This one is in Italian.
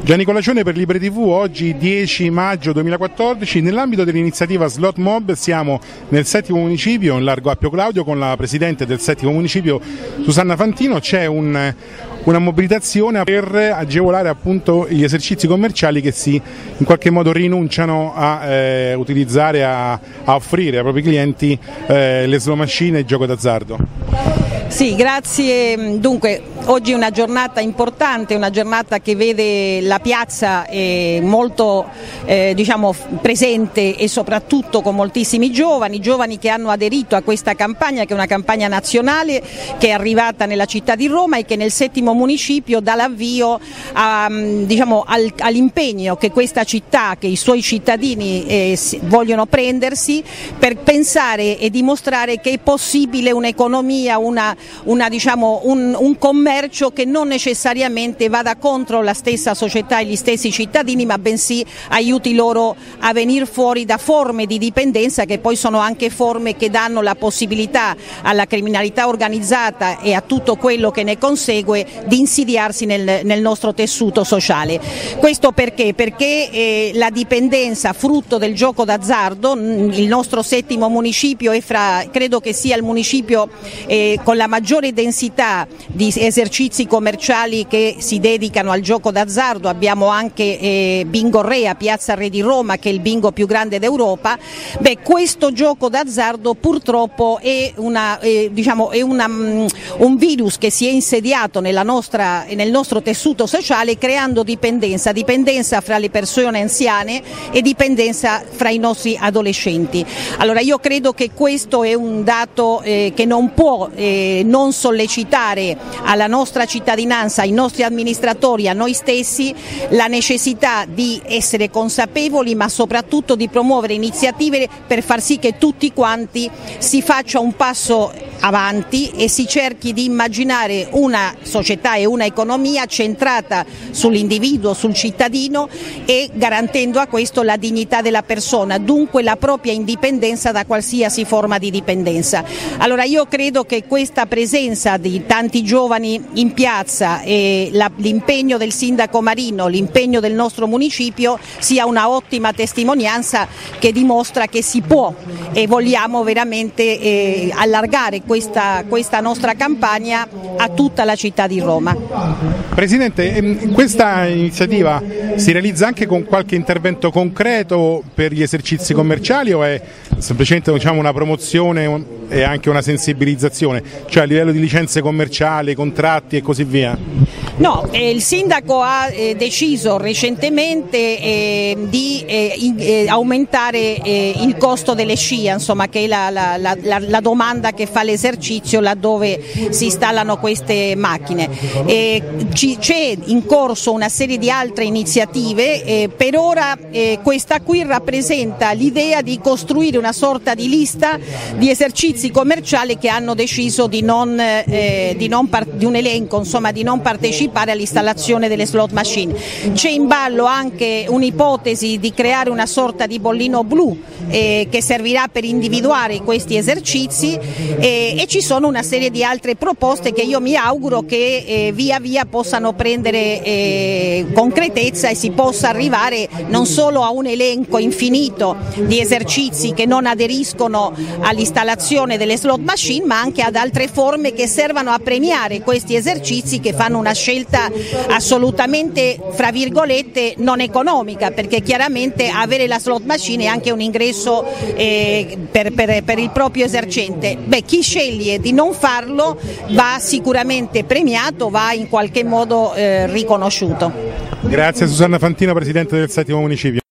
Gianni Colacione per Libre TV, oggi 10 maggio 2014, nell'ambito dell'iniziativa Slot Mob siamo nel settimo municipio, in largo Appio Claudio, con la presidente del settimo municipio Susanna Fantino. C'è una mobilitazione per agevolare appunto gli esercizi commerciali che in qualche modo rinunciano a utilizzare, a offrire ai propri clienti le slot machine e il gioco d'azzardo. Sì, grazie. Dunque, oggi è una giornata importante, una giornata che vede la piazza molto presente e soprattutto con moltissimi giovani che hanno aderito a questa campagna, che è una campagna nazionale che è arrivata nella città di Roma e che nel settimo municipio dà l'avvio all'impegno che questa città, che i suoi cittadini vogliono prendersi per pensare e dimostrare che è possibile un'economia, un commercio che non necessariamente vada contro la stessa società e gli stessi cittadini, ma bensì aiuti loro a venire fuori da forme di dipendenza che poi sono anche forme che danno la possibilità alla criminalità organizzata e a tutto quello che ne consegue di insidiarsi nel nostro tessuto sociale. Questo perché? Perché la dipendenza frutto del gioco d'azzardo, il nostro settimo municipio credo che sia il municipio con la maggiore densità di esercizi commerciali che si dedicano al gioco d'azzardo. Abbiamo anche Bingo Re a Piazza Re di Roma, che è il bingo più grande d'Europa. Questo gioco d'azzardo purtroppo è un virus che si è insediato nel nostro tessuto sociale, creando dipendenza fra le persone anziane e dipendenza fra i nostri adolescenti. Allora io credo che questo è un dato che non può non sollecitare alla nostra cittadinanza, ai nostri amministratori, a noi stessi, la necessità di essere consapevoli, ma soprattutto di promuovere iniziative per far sì che tutti quanti si faccia un passo avanti e si cerchi di immaginare una società e una economia centrata sull'individuo, sul cittadino, e garantendo a questo la dignità della persona, dunque la propria indipendenza da qualsiasi forma di dipendenza. Allora io credo che questa presenza di tanti giovani in piazza e l'impegno del sindaco Marino, l'impegno del nostro municipio sia una ottima testimonianza che dimostra che si può, e vogliamo veramente allargare questa nostra campagna a tutta la città di Roma. Presidente, questa iniziativa si realizza anche con qualche intervento concreto per gli esercizi commerciali o è semplicemente una promozione e anche una sensibilizzazione, cioè a livello di licenze commerciali, contratti e così via? No, il sindaco ha deciso recentemente di aumentare il costo delle scia, che è la domanda che fa l'esercizio laddove si installano queste macchine. C'è in corso una serie di altre iniziative, per ora questa qui rappresenta l'idea di costruire una sorta di lista di esercizi commerciali che hanno deciso di non partecipare all'installazione delle slot machine. C'è in ballo anche un'ipotesi di creare una sorta di bollino blu che servirà per individuare questi esercizi, e ci sono una serie di altre proposte che io mi auguro che via via possano prendere concretezza e si possa arrivare non solo a un elenco infinito di esercizi che non aderiscono all'installazione delle slot machine, ma anche ad altre forme che servano a premiare questi esercizi che fanno una scelta assolutamente, fra virgolette, non economica, perché chiaramente avere la slot machine è anche un ingresso per il proprio esercente. Chi sceglie di non farlo va sicuramente premiato, va in qualche modo riconosciuto. Grazie Susanna Fantino, presidente del settimo municipio.